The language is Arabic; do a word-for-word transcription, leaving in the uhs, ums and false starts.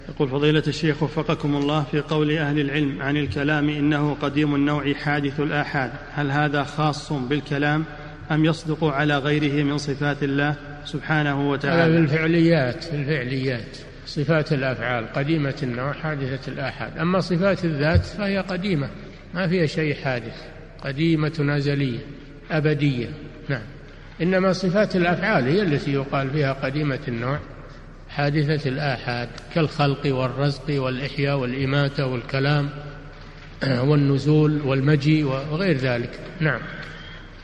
يقول فضيلة الشيخ وفقكم الله، في قول أهل العلم عن الكلام إنه قديم النوع حادث الآحاد، هل هذا خاص بالكلام أم يصدق على غيره من صفات الله سبحانه وتعالى؟ الفعليات الفعليات صفات الأفعال قديمة النوع حادثة الآحاد، أما صفات الذات فهي قديمة ما فيها شيء حادث، قديمة أزلية أبدية. نعم. إنما صفات الأفعال هي التي يقال فيها قديمة النوع حادثة الآحاد، كالخلق والرزق والإحياء والإماتة والكلام والنزول والمجيء وغير ذلك. نعم.